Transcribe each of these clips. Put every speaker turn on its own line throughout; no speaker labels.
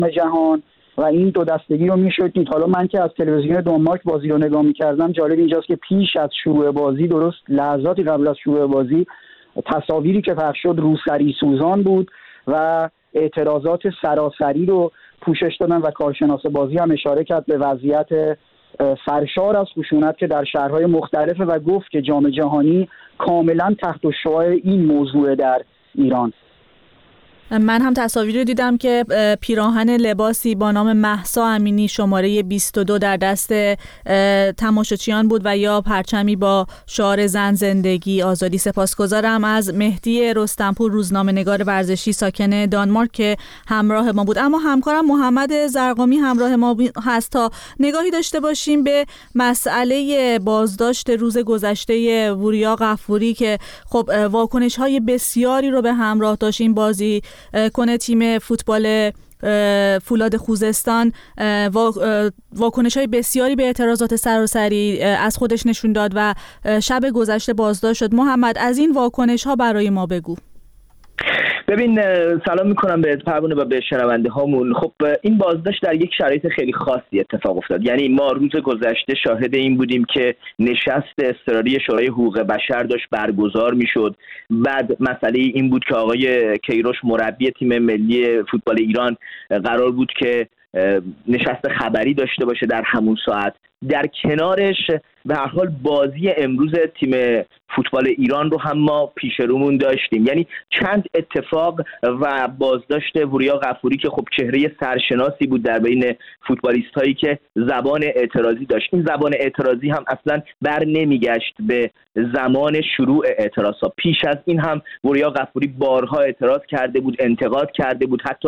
جهان و این دو دستگی رو میشد دید. حالا من که از تلویزیون دانمارک بازی رو نگاه میکردم، جالب اینجاست که پیش از شروع بازی، درست لحظاتی قبل از شروع بازی، تصاویری که پخش شد روسری سوزان بود و اعتراضات سراسری رو پوشش دادن و کارشناس بازی هم اشاره کرد به وضعیت سرشار از خشونت که در شهرهای مختلفه و گفت که جام جهانی کاملا تحت شعاع این موضوع در ایران.
من هم تصاویری رو دیدم که پیراهن لباسی با نام مهسا امینی شماره 22 در دست تماشاچیان بود و یا پرچمی با شعار زن زندگی آزادی. سپاسگزارم از مهدی رستمپور، روزنامه‌نگار ورزشی ساکن دانمارک که همراه ما بود. اما همکارم محمد زرقامی همراه ما هست تا نگاهی داشته باشیم به مسئله بازداشت روز گذشته وریا غفوری که خب واکنش‌های بسیاری رو به همراه داشت. این بازی کنه تیم فوتبال فولاد خوزستان واکنش‌های بسیاری به اعتراضات سراسری از خودش نشون داد و شب گذشته بازداشت شد. محمد، از این واکنش‌ها برای ما بگو.
ببین، سلام میکنم به پروانه و به شنونده هامون. خب این بازداشت در یک شرایط خیلی خاصی اتفاق افتاد. یعنی ما روز گذشته شاهد این بودیم که نشست اضطراری شورای حقوق بشر داشت برگزار میشد. بعد مسئله این بود که آقای کیروش مربی تیم ملی فوتبال ایران قرار بود که نشست خبری داشته باشه در همون ساعت. در کنارش به هر حال بازی امروز تیم فوتبال ایران رو هم ما پیش رومون داشتیم. یعنی چند اتفاق و بازداشت وریا غفوری که خب چهره سرشناسی بود در بین فوتبالیست هایی که زبان اعتراضی داشت. این زبان اعتراضی هم اصلا بر نمیگشت به زمان شروع اعتراضات. پیش از این هم وریا غفوری بارها اعتراض کرده بود، انتقاد کرده بود، حتی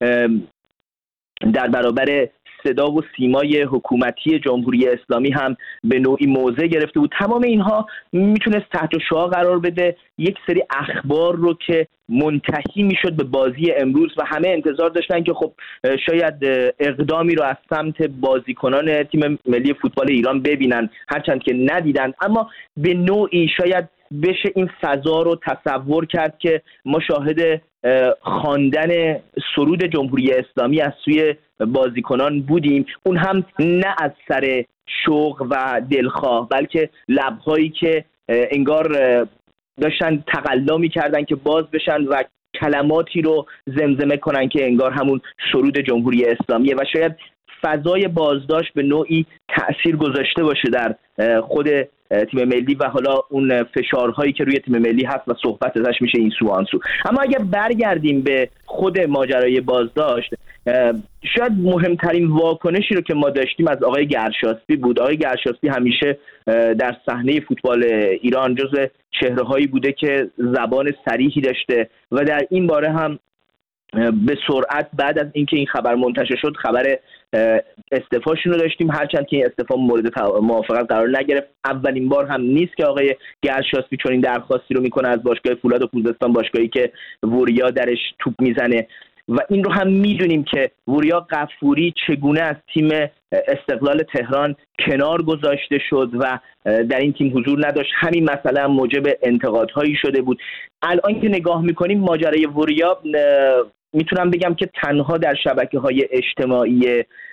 در برابر صدا و سیمای حکومتی جمهوری اسلامی هم به نوعی موضع گرفته بود. تمام اینها میتونست تحت شعاع قرار بده یک سری اخبار رو که منتهی میشد به بازی امروز و همه انتظار داشتن که خب شاید اقدامی رو از سمت بازیکنان تیم ملی فوتبال ایران ببینن، هرچند که ندیدن. اما به نوعی شاید بشه این فضا رو تصور کرد که ما شاهد خواندن سرود جمهوری اسلامی از سوی بازیکنان بودیم، اون هم نه از سر شوق و دلخواه، بلکه لبهایی که انگار داشتن تقلا می‌کردن که باز بشن و کلماتی رو زمزمه کنن که انگار همون سرود جمهوری اسلامیه و شاید فضای بازداشت به نوعی تأثیر گذاشته باشه در خود تیم ملی و حالا اون فشارهایی که روی تیم ملی هست و صحبت ازش میشه این سو آن سو. اما اگر برگردیم به خود ماجرای بازداشت، شاید مهمترین واکنشی رو که ما داشتیم از آقای گرشاسبی بود. آقای گرشاسبی همیشه در صحنه فوتبال ایران جزو چهره‌هایی بوده که زبان صریحی داشته و در این باره هم به سرعت بعد از اینکه این خبر منتشر شد خبر استعفاشون رو داشتیم، هرچند که این استعفا مورد موافقت قرار نگرفت. اولین بار هم نیست که آقای گرشاسبی چون این درخواستی رو میکنه از باشگاه فولاد خوزستان، باشگاهی که وریا درش توپ میزنه. و این رو هم میدونیم که وریا غفوری چگونه از تیم استقلال تهران کنار گذاشته شد و در این تیم حضور نداشت. همین مسئله هم موجب انتقادهایی شده بود. الان که نگاه میکنیم ماجرای وریا، میتونم بگم که تنها در شبکه‌های اجتماعی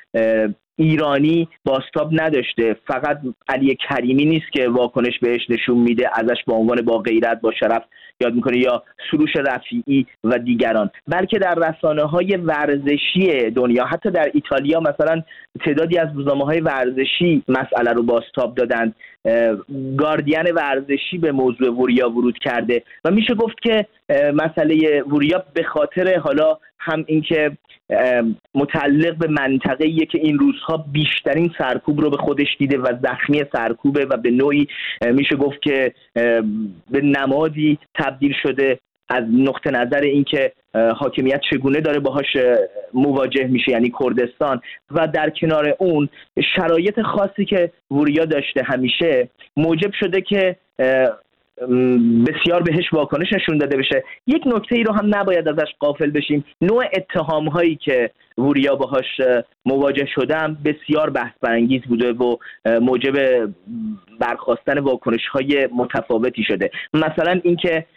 ایرانی بازتاب نداشته. فقط علی کریمی نیست که واکنش بهش نشون میده، ازش به عنوان با غیرت با شرف یاد میکنه، یا سروش رفیعی و دیگران، بلکه در رسانه‌های ورزشی دنیا، حتی در ایتالیا مثلا تعدادی از روزنامه‌های ورزشی مسئله رو بازتاب دادند. گاردین ورزشی به موضوع وریا ورود کرده و میشه گفت که مسئله وریا به خاطر حالا هم اینکه متعلق به منطقه‌ایه که این روزها بیشترین سرکوب رو به خودش دیده و زخمی سرکوبه و به نوعی میشه گفت که به نمادی تبدیل شده از نقطه نظر اینکه حاکمیت چگونه داره باهاش مواجه میشه، یعنی کردستان. و در کنار اون شرایط خاصی که وریا داشته همیشه موجب شده که بسیار بهش واکنش نشون داده بشه. یک نکته ای رو هم نباید ازش غافل بشیم، نوع اتهام هایی که وریا باهاش مواجه شدم بسیار بحث برانگیز بوده و موجب برخاستن واکنش های متفاوتی شده. مثلا اینکه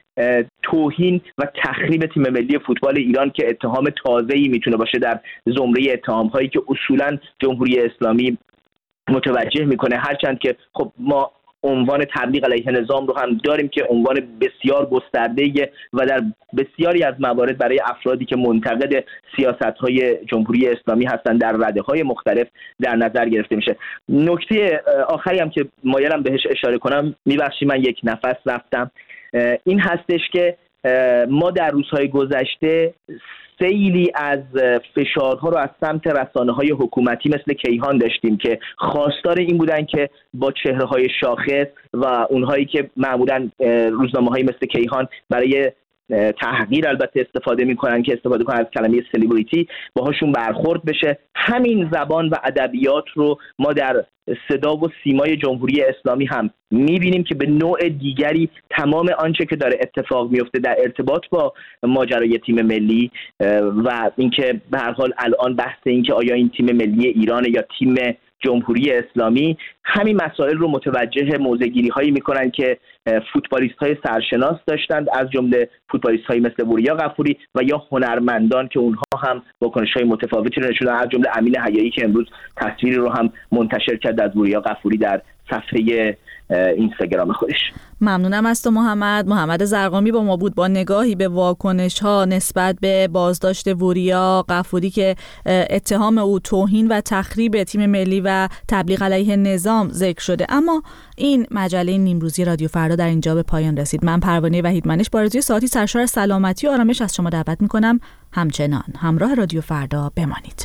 توهین و تخریب تیم ملی فوتبال ایران که اتهام تازه‌ای میتونه باشه در زمره اتهام‌هایی که اصولاً جمهوری اسلامی متوجه میکنه، هرچند که خب ما عنوان تبلیغ علیه نظام رو هم داریم که عنوان بسیار گسترده و در بسیاری از موارد برای افرادی که منتقد سیاست‌های جمهوری اسلامی هستند در رده‌های مختلف در نظر گرفته میشه. نکته آخری هم که مایلم بهش اشاره کنم، میبخشید من یک نفس رفتم، این هستش که ما در روزهای گذشته سیلی از فشارها رو از سمت رسانه‌های حکومتی مثل کیهان داشتیم که خواستار این بودن که با چهره‌های شاخص و اونهایی که معمولاً روزنامه‌های مثل کیهان برای تحقیر البته استفاده میکنن که استفاده کنن از کلمه سلبریتی، باهاشون برخورد بشه. همین زبان و ادبیات رو ما در صدا و سیمای جمهوری اسلامی هم میبینیم که به نوع دیگری تمام آنچه که داره اتفاق میفته در ارتباط با ماجرای تیم ملی و اینکه به هر حال الان بحث این که آیا این تیم ملی ایران یا تیم جمهوری اسلامی، همین مسائل رو متوجه موضع‌گیری هایی میکنن که فوتبالیست های سرشناس داشتند، از جمله فوتبالیست های مثل وریا غفوری و یا هنرمندان که اونها هم واکنش های متفاوتی رو نشوندن، از جمله امین حیایی که امروز تصویری رو هم منتشر کرد از وریا غفوری در صفحه اینستاگرام خودش.
ممنونم از تو محمد زرقامی با ما بود با نگاهی به واکنش ها نسبت به بازداشت وریا غفوری که اتهام او توهین و تخریب تیم ملی و تبلیغ علیه نظام ذکر شده. اما این مجله نیمروزی رادیو فردا در اینجا به پایان رسید. من پروانه وحیدمنش با آرزوی ساعتی سرشار سلامتی و آرامش از شما دعوت میکنم همچنان همراه رادیو فردا بمانید.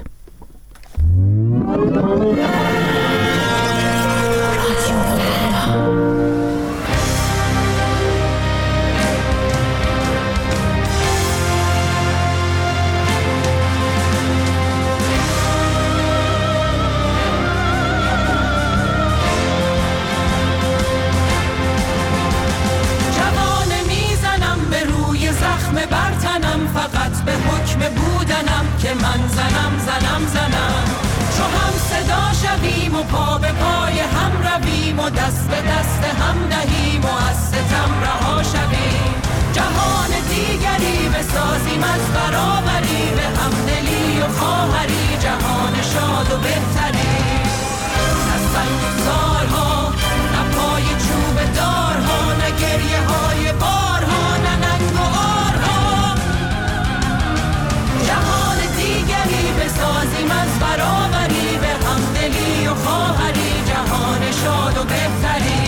فقط به حکم بودنم که من زنم چو هم صدا شویم و پا به پای هم رویم و دست به دست هم دهیم و از ستم رها شویم، جهان دیگری بسازیم از برابری به همدلی و خواهری، جهان شاد و بهتری. از سنگزارها نه پای چوب دارها، نه گریه های بارها، نه ننگ و جهان دیگری بسازیم از برابری به همدلی و خواهری، جهان شاد و بهتری.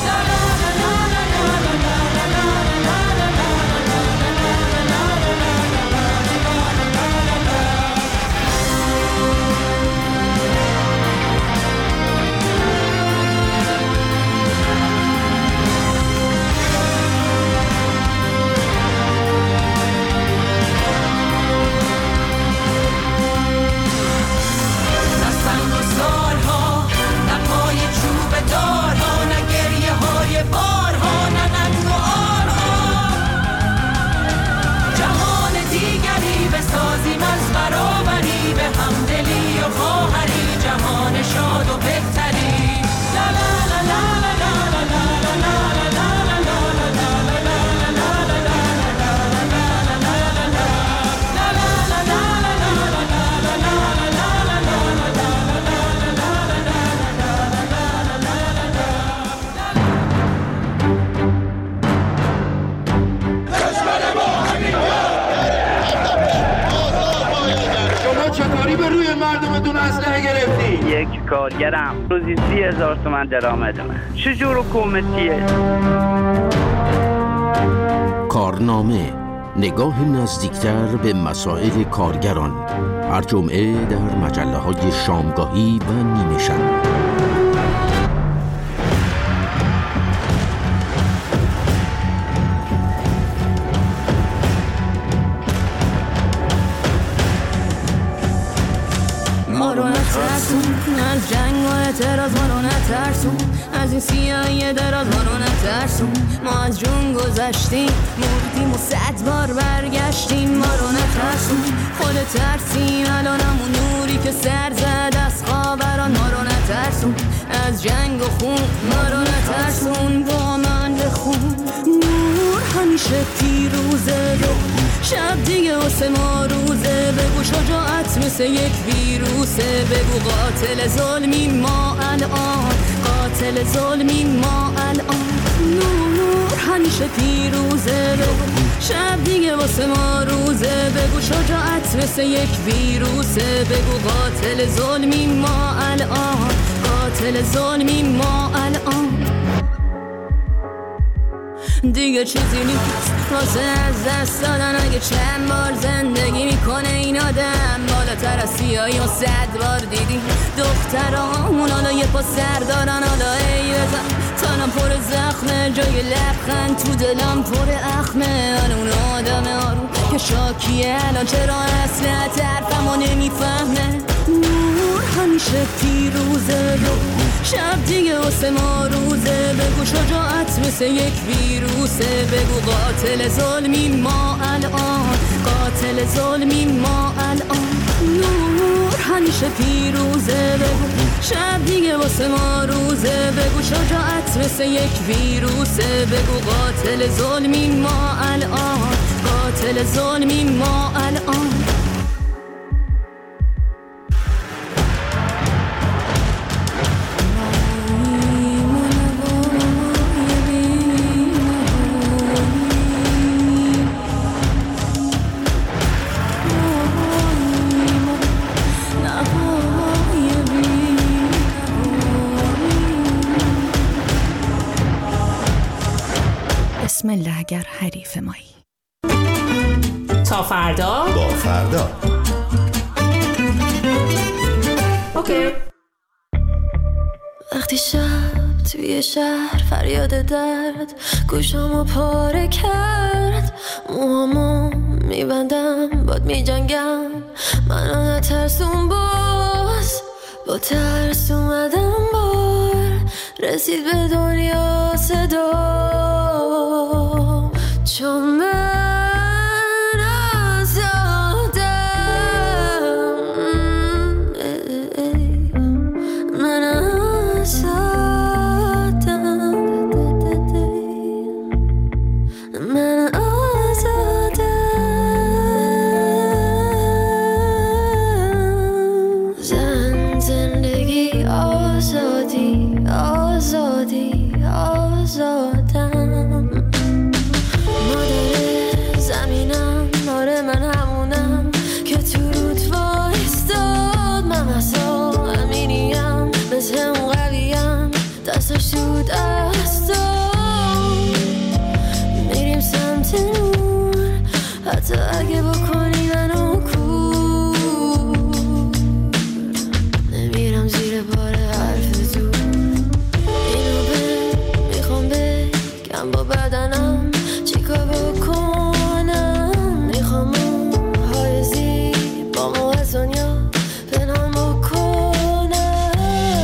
یک کارگرم روزی 30,000 تومان درآمدمه. چجور حکومتیه؟
کارنامه، نگاه نزدیکتر به مسائل کارگران، هر جمعه در مجله‌های شامگاهی و نیمه شب.
ما رو نترسون از جنگ و اعتراض، ما رو نترسون از این سیاهی دراز، ما رو نترسون. ما از جون گذشتیم مردیم و 100 بار برگشتیم، ما رو نترسون. خود ترسیم الان همون نوری که سر زد از خاوران، ما رو نترسون از جنگ و خون، ما رو نترسون. با من بخون نور همیشه
همیشه پیروزه، شب دیگه واسه ما روزه، بگو شجاعت مثل یک ویروسه، بگو قاتل ظلمیم ما الان، قاتل ظلمیم ما الان، نور همیشه پیروزه، شب دیگه واسه ما روزه، بگو شجاعت مثل یک ویروسه، بگو قاتل ظلمیم ما الان، قاتل ظلمیم ما الان. دیگه چیزی نیست واسه از دست دادن، اگه چند بار زندگی میکنه این آدم، بالاتر از سیاهی و 100 بار دیدی دخترامون حالا یه پا سر دارن، حالا ای بزن تنم پر زخمه، جای لبخند تو دلم پر اخمه، اون آدم آروم که شاکیه الان چرا اصلا طرفمو نمیفهمه، نور همیشه پیروزه، شب دیگه واسه ما روزه، بگو شجاعت مثل یک ویروسه، بگو قاتل ظلمیم ما الان، قاتل ظلمیم ما الان، نور همیشه پیروزه، بگو شب دیگه واسه ما روزه، بگو شجاعت مثل یک ویروسه، بگو قاتل ظلمیم ما الان، قاتل ظلمیم ما الان. بسم الله اگر حریف مایی.
تا فردا
با فردا.
اوکی.
وقتی شب توی شهر فریاد درد گوشامو پاره کرد، موهامو میبندم باد میجنگم، منو نترسون باز، با ترس اومدم بار، رسید به دنیا صدا، چون من آزادم، من آزادم، من آزادم، زندگی آزادی آزادی آزادم، مادر زمینم، آره من همونم که تو رود وایستاد، من محسا امینیم، مثل اون قویم، دستش تو دستم، میریم سمت نور، حتی اگه بکنی منو کور، نمیرم زیر بار حرف زور، اینو میخوام بگم با بدنم چیکار بکنم، میخوام های زیبامو از دنیا پنهان بکنم،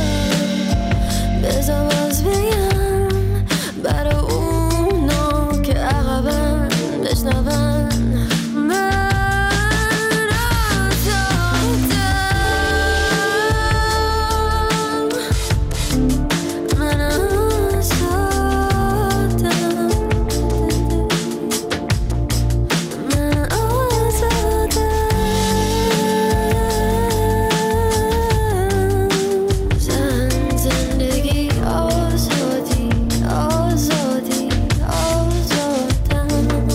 بذار باز بگم برای اونا که عقبن بشنون، من آزادم، من آزادم، من آزادم، زندگی آزادی آزادی آزادم.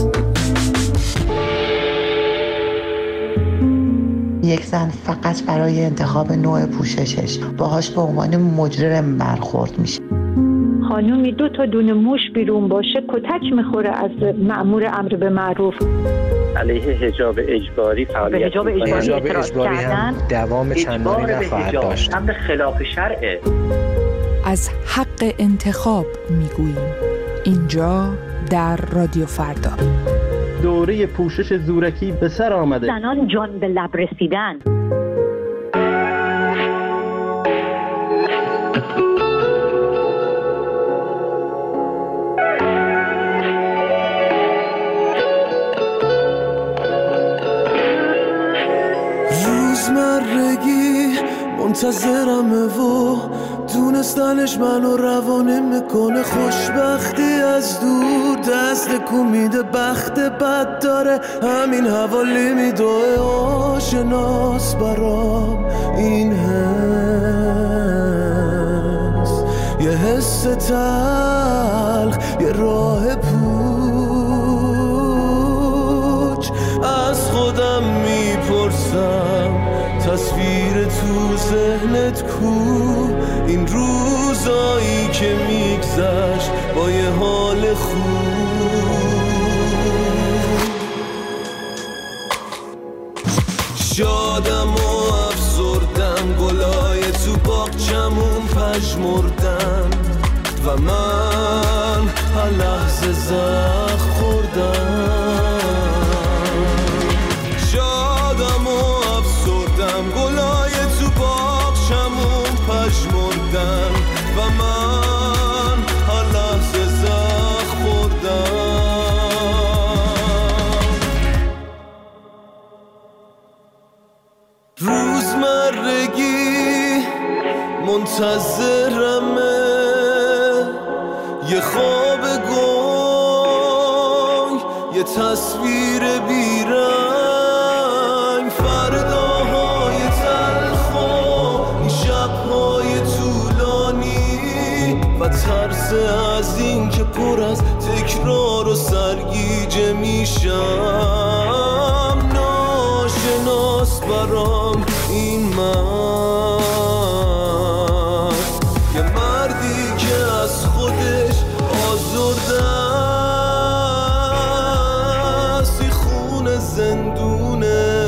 یک زن فقط برای انتخاب نوع پوششش باهاش به عنوان مجرم برخورد میشه.
خانومی 2 تا دونه موش بیرون باشه کتک میخوره از مأمور امر به معروف.
علیه حجاب اجباری فعالیت
حجاب اجباری
هم دوام چندانی نخواهد داشت. امر خلاف شرعه.
از حق انتخاب میگوییم اینجا در رادیو فردا.
دوره پوشش زورکی به سر آمده.
زنان جان به لب رسیدن.
روزمرگی
منتظرمه و دونستنش منو روانه میکنه خوشبختی از دور دست میده بخت بد داره همین حوالی میدوه آشناس برام این حس یه حس تلخ یه راه پوچ از خودم میپرسم تصویر تو ذهنت کو این روزایی که میگذشت با یه حال خوب شادم و افسردم گلای تو باغچمون پژمردن و من هر لحظه زخم خوردم شادم و افسردم گلای تو باغچمون پژمردن و من هر لحظه زخم خوردم روزمرگی منتظرمه یه خواب گنگ یه تصویر بیرنگ فرداهای تلخ و این شبهای طولانی و ترس از این که پر از تکرار و سرگیجه میشم ناشناس برام این من یه مردی که از خودش آزرده است این خون زندونه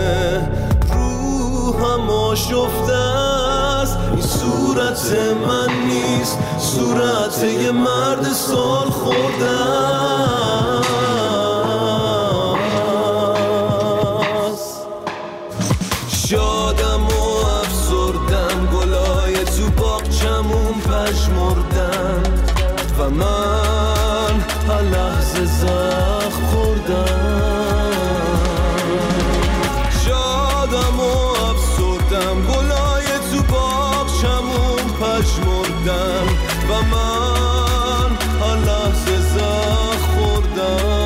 روحم آشفته است این صورت من نیست صورت یه مرد سال خورده است شادم و افسردم گلای تو باغچمون پژمردن و من هر لحظه زخم خوردم شادم و افسردم گلای تو باغچمون پژمردن و من هر لحظه زخم خوردم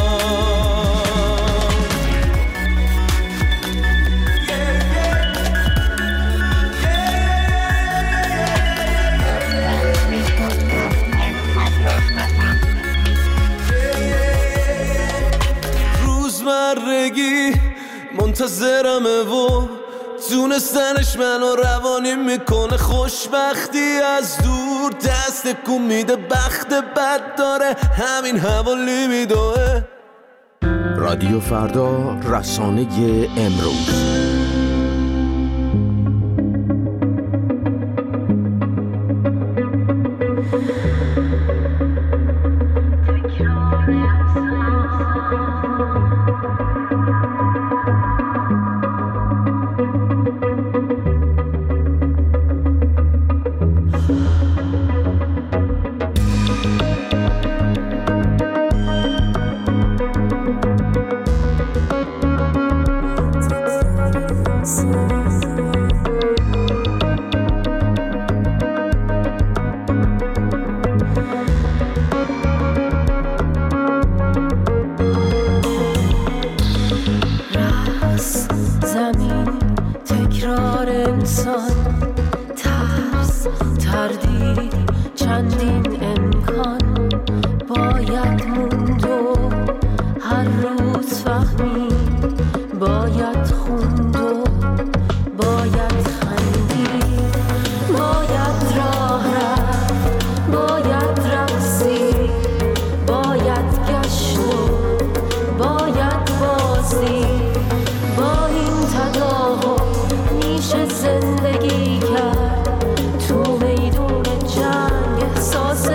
روزمرگی منتظرمه و دونستنش منو روانی میکنه خوشبختی از دور دست کن میده بخت بد داره همین حوالی میدوه
رادیو فردا رسانه امروز
زندگی کرد تو میدون جنگ احساس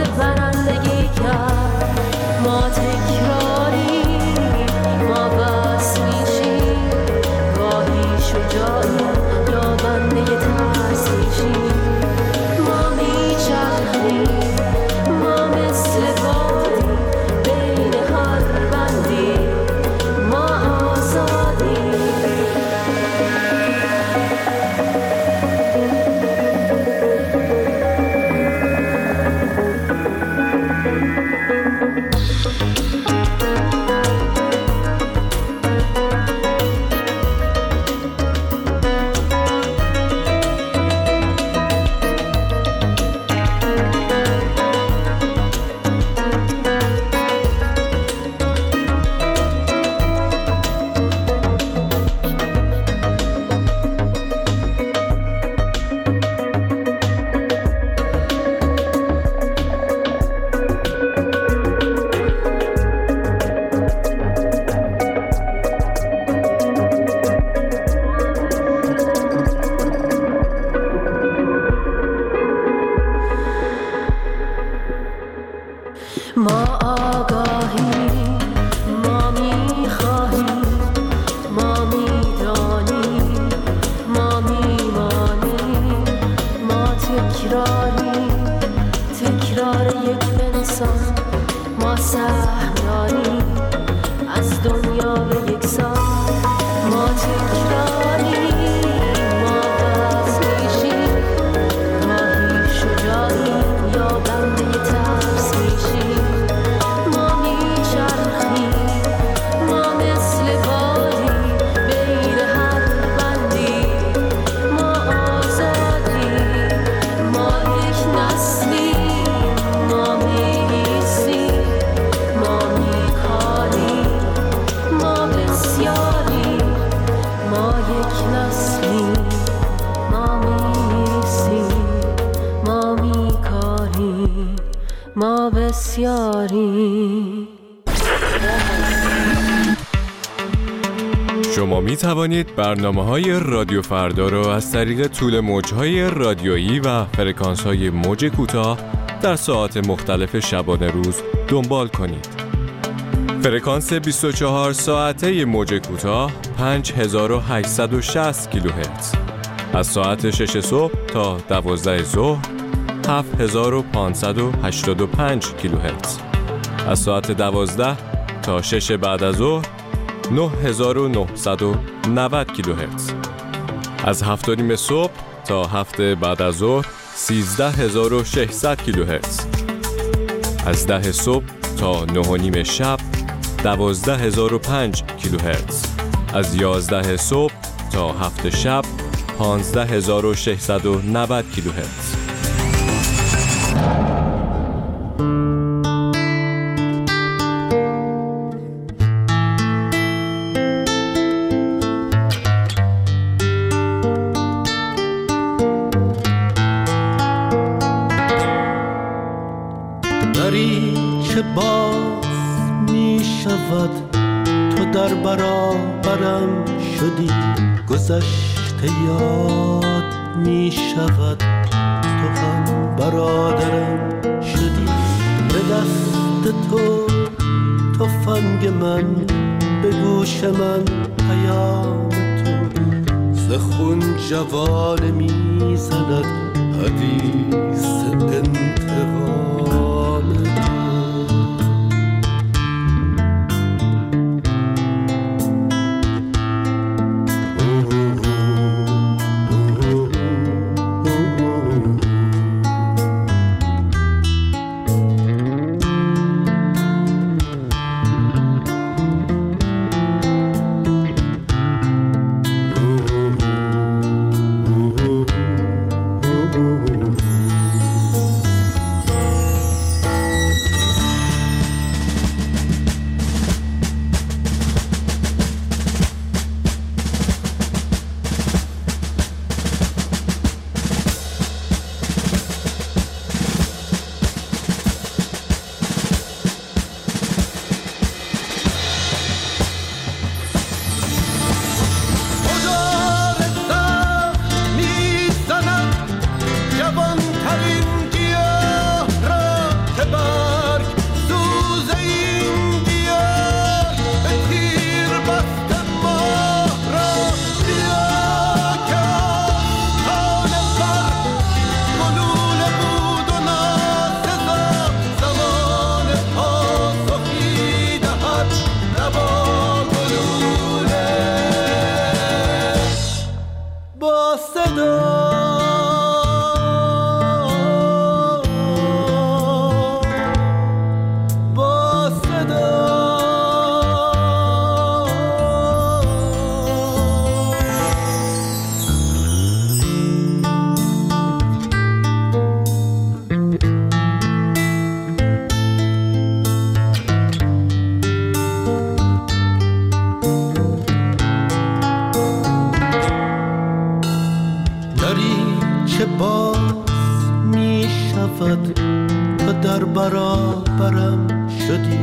تکراری تکرار یک انسان ما سهم داریم از دنیا به یک سان ما تکراری ما بس میشیم گاهی شجاعیم یا بنده ترس میشیم ما میچرخیم ما مثل بادی بین هر بندی ما آزادیم ما یک نسلیم ما میسیم ما میکاریم ما بسیاریم ما یک نسلیم ما میسیم ما میکاریم ما بسیاریم.
شما می توانید برنامه‌های رادیو فردا را از طریق طول موج‌های رادیویی و فرکانس‌های موج کوتاه در ساعات مختلف شبانه روز دنبال کنید. فرکانس 24 ساعته موج کوتاه 5860 کیلوهرتز. از ساعت 6 صبح تا 12 ظهر 7585 کیلوهرتز. از ساعت 12 تا 6 بعد از ظهر 9990 کیلوهرتز. از 7:30 صبح تا 7 بعد از ظهر 13600 کیلوهرتز. از 10 صبح تا 9:30 شب 12005 کیلوهرتز. از 11 صبح تا 7 شب 15690 کیلوهرتز.
دری که باز می شود تو در برابرم شدی گذشته یاد می شود تو هم برادرم شدی به دست تو تفنگ من به گوش من پیام تو ز خون جوانه می زند حدیث انتقام که باز می شود تا در برابرم شدی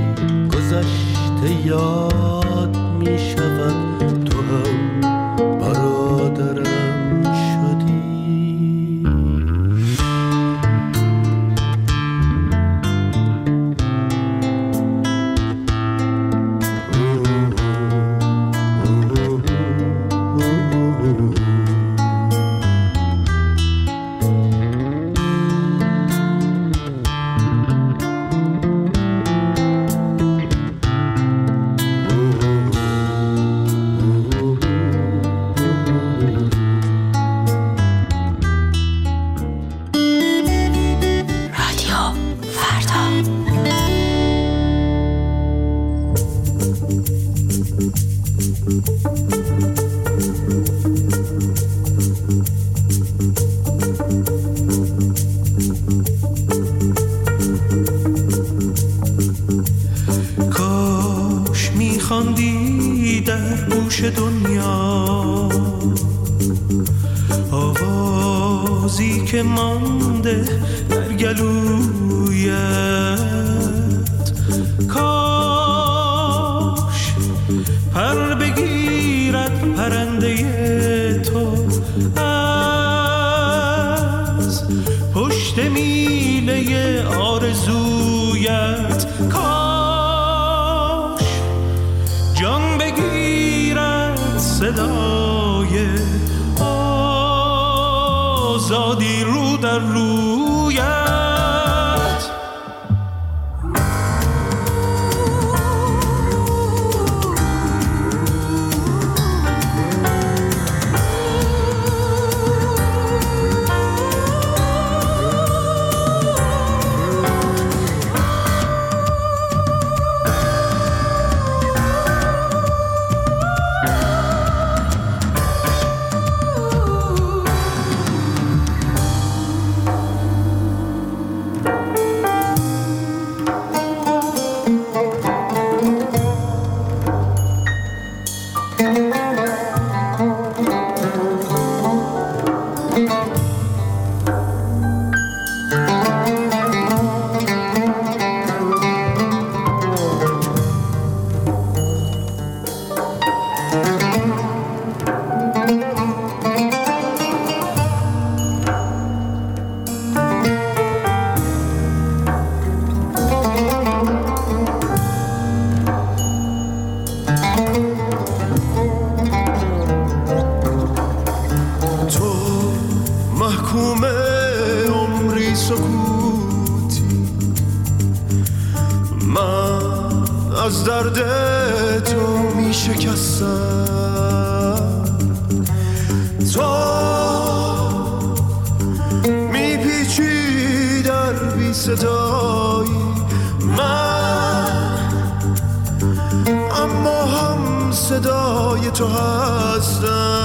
گذشته یاد می شود تو هم برادرم شدی. رازی که مانده در گلویت، کاش پر بگیرد پرنده تو از پشت میله آرزویت، کاش جان بگیرد صدای آزادی رو در رویت. از درد تو می شکستم، تو می پیچی در بی صدایی من، اما هم صدای تو هستم.